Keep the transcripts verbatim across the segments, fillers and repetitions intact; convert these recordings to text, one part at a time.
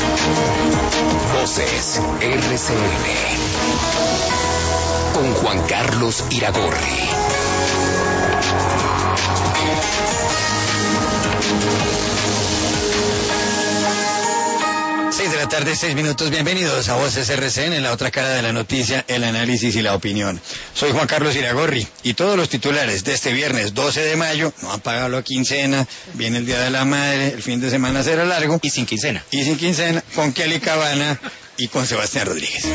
Voces R C N con Juan Carlos Iragorri. Seis de la tarde, seis minutos. Bienvenidos a Voces R C N, en la otra cara de la noticia, el análisis y la opinión. Soy Juan Carlos Iragorri y todos los titulares de este viernes doce de mayo no han pagado la quincena, viene el Día de la Madre, el fin de semana será largo. Y sin quincena. Y sin quincena, con Kelly Cabana y con Sebastián Rodríguez.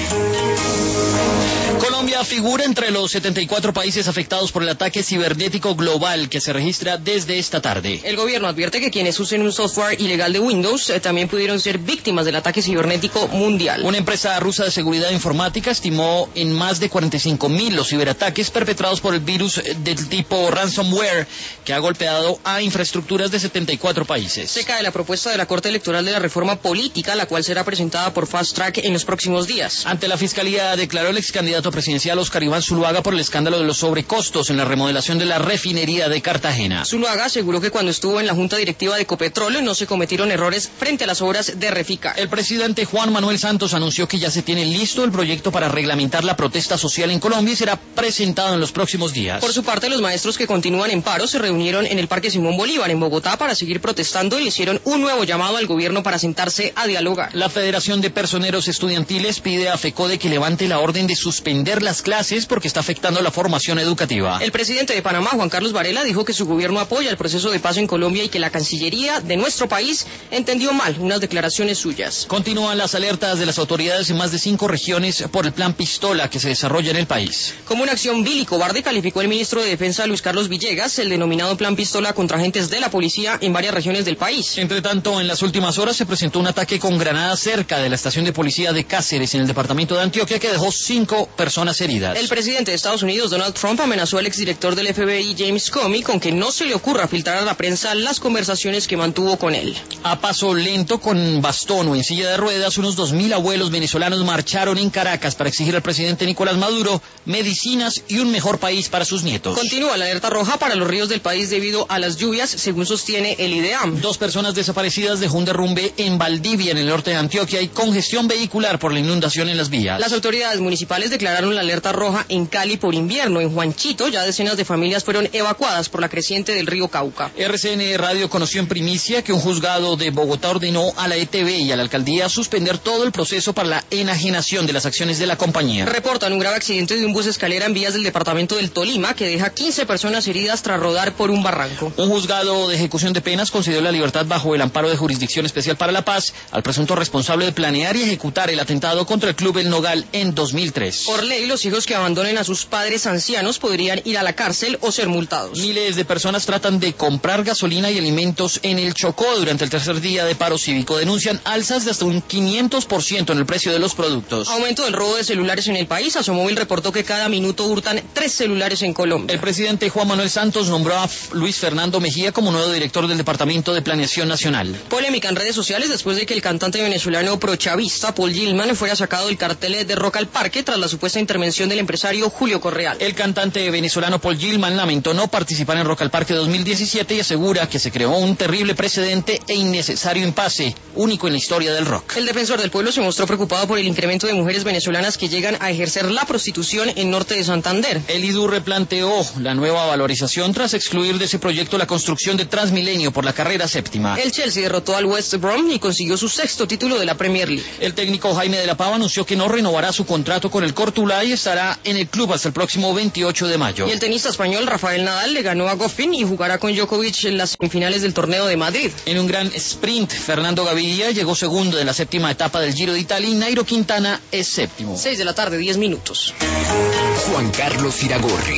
Colombia figura entre los setenta y cuatro países afectados por el ataque cibernético global que se registra desde esta tarde. El gobierno advierte que quienes usen un software ilegal de Windows eh, también pudieron ser víctimas del ataque cibernético mundial. Una empresa rusa de seguridad informática estimó en más de cuarenta y cinco mil los ciberataques perpetrados por el virus del tipo ransomware que ha golpeado a infraestructuras de setenta y cuatro países. Se cae la propuesta de la Corte Electoral de la reforma política, la cual será presentada por Fast Track en los próximos días. Ante la Fiscalía declaró el ex candidato presidencial Oscar Iván Zuluaga por el escándalo de los sobrecostos en la remodelación de la refinería de Cartagena. Zuluaga aseguró que cuando estuvo en la junta directiva de Ecopetrol no se cometieron errores frente a las obras de Reficar. El presidente Juan Manuel Santos anunció que ya se tiene listo el proyecto para reglamentar la protesta social en Colombia y será presentado en los próximos días. Por su parte, los maestros que continúan en paro se reunieron en el Parque Simón Bolívar en Bogotá para seguir protestando y le hicieron un nuevo llamado al gobierno para sentarse a dialogar. La Federación de Personeros Estudiantiles pide a FECODE que levante la orden de suspender las clases porque está afectando la formación educativa. El presidente de Panamá, Juan Carlos Varela, dijo que su gobierno apoya el proceso de paz en Colombia y que la Cancillería de nuestro país entendió mal unas declaraciones suyas. Continúan las alertas de las autoridades en más de cinco regiones por el plan Pistola que se desarrolla en el país. Como una acción vil y cobarde calificó el ministro de Defensa Luis Carlos Villegas el denominado plan Pistola contra agentes de la policía en varias regiones del país. Entre tanto, en las últimas horas se presentó un ataque con granadas cerca de la estación de policía de Cáceres en el departamento de Antioquia que dejó cinco personas heridas. El presidente de Estados Unidos, Donald Trump, amenazó al exdirector del F B I, James Comey, con que no se le ocurra filtrar a la prensa las conversaciones que mantuvo con él. A paso lento, con bastón o en silla de ruedas, unos dos mil abuelos venezolanos marcharon en Caracas para exigir al presidente Nicolás Maduro medicinas y un mejor país para sus nietos. Continúa la alerta roja para los ríos del país debido a las lluvias, según sostiene el IDEAM. Dos personas desaparecidas dejó un derrumbe en Valdivia, en el norte de Antioquia, y congestión vehicular por la inundación en las vías. Las autoridades municipales declararon la alerta roja en Cali por invierno. En Juanchito ya decenas de familias fueron evacuadas por la creciente del río Cauca. R C N Radio conoció en primicia que un juzgado de Bogotá ordenó a la E T V y a la alcaldía suspender todo el proceso para la enajenación de las acciones de la compañía. Reportan un grave accidente de un bus escalera en vías del departamento del Tolima que deja quince personas heridas tras rodar por un barranco. Un juzgado de ejecución de penas concedió la libertad bajo el amparo de Jurisdicción Especial para la Paz al presunto responsable de planear y ejecutar el atentado contra el Club El Nogal en dos mil tres. Por ley, los hijos que abandonen a sus padres ancianos podrían ir a la cárcel o ser multados. Miles de personas tratan de comprar gasolina y alimentos en el Chocó durante el tercer día de paro cívico. Denuncian alzas de hasta un quinientos por ciento en el precio de los productos. Aumento del robo de celulares en el país. Asomóvil reportó que cada minuto hurtan tres celulares en Colombia. El presidente Juan Manuel Santos nombró a Luis Fernando Mejía como nuevo director del Departamento de Planeación Nacional. Polémica en redes sociales después de que el cantante venezolano prochavista Paul Gilman fuera sacado del cartel de Rock al Parque tras la supuesta intervención del empresario Julio Correal. El cantante venezolano Paul Gilman lamentó no participar en Rock al Parque dos mil diecisiete y asegura que se creó un terrible precedente e innecesario impasse, único en la historia del rock. El defensor del pueblo se mostró preocupado por el incremento de mujeres venezolanas que llegan a ejercer la prostitución en norte de Santander. El I D U replanteó la nueva valorización tras excluir de ese proyecto la construcción de Transmilenio por la carrera séptima. El Chelsea derrotó al West Brom y consiguió su sexto título de la Premier League. El técnico Jaime de la Pava anunció que no renovará su contrato con el Cortuluá y estará en el club hasta el próximo veintiocho de mayo. Y el tenista español Rafael Nadal le ganó a Goffin y jugará con Djokovic en las semifinales del torneo de Madrid. En un gran sprint, Fernando Gaviria llegó segundo de la séptima etapa del Giro de Italia y Nairo Quintana es séptimo. Seis de la tarde, diez minutos. Juan Carlos Iragorri.